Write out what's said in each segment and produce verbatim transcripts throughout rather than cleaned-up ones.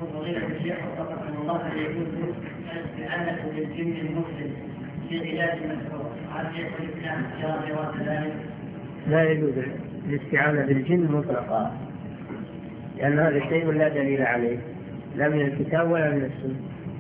فضيلة الشيخ وفقكم الله، هل يجوز الاستعانة بالجن المسلم في علاج المشروع؟ هل شيخ الإسلام جرى جواز ذلك؟ لا يجوز الاستعانة بالجن مطلقا، لأن هذا شيء لا دليل عليه لا من الكتاب ولا من السنة.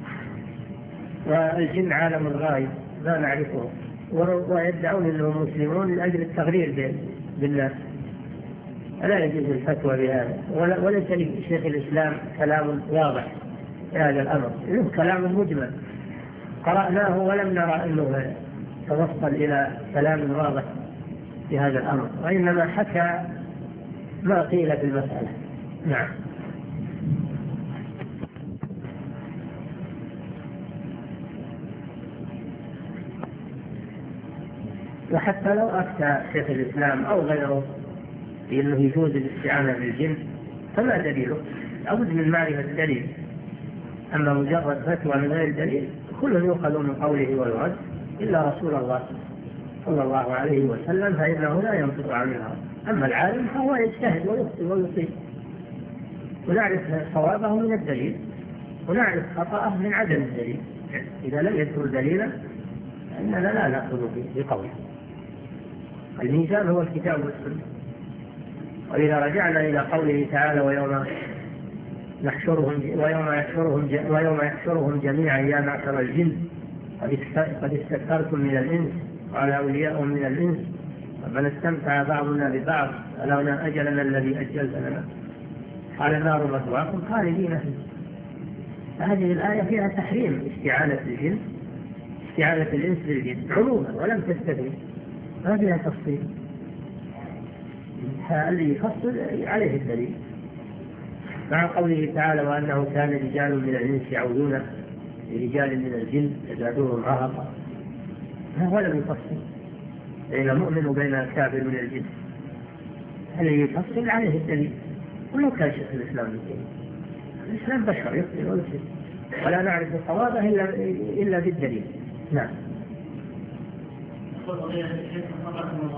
والجن عالم غائب لا نعرفه، ويدعون أنهم مسلمون من أجل التغرير بالناس. لا يجوز الفتوى بهذا، وليس لشيخ الإسلام كلام واضح في هذا الأمر، له كلام مجمل قرأناه ولم نرى أنه توصل إلى كلام واضح في هذا الأمر، وإنما حكى ما قيل في المسألة. نعم. وحتى لو أفتى شيخ الإسلام أو غيره بأنه يجوز الاستعانة بالجن فما دليله؟ لابد من معرفة الدليل. أما مجرد فتوى من غير دليل كل يؤخذ من قوله ويرد إلا رسول الله صلى الله عليه وسلم، فإنه لا ينطق عن الهوى. أما العالم فهو يجتهد ويخطئ ويصيب، ونعرف صوابه من الدليل ونعرف خطأه من عدم الدليل. إذا لم يذكر دليلا فإننا لا نأخذ بقوله. الميزان هو الكتاب والسنة. وإذا رجعنا إلى قوله تعالى ويوم يحشرهم ويوم يحشرهم ويوم يحشرهم جميعا يا معشر الجن قد استكثرتم من الإنس وعلى أولياءهم من الإنس فمن استمتع بعضنا ببعض فلولا أجلنا الذي أجلت لنا قال النار مثواكم خالدين فيه. فهذه الآية فيها تحريم استعانة الجن استعانة الإنس بالجن عموما ولم تستثني، ما فيها تفصيل. فالذي يفصل عليه الدليل، مع قوله تعالى وأنه كان رجال من الإنس يعوذون برجال من الجن يزادوهم رهقا، هو لم يفصل بين المؤمن وبين الكافر من الجن. الذي يفصل عليه الدليل. ولو كان شيخ الإسلام بالدليل، الإسلام بشر يخطئ ويصيب ولا نعرف صوابه إلا إلا بالدليل. نعم.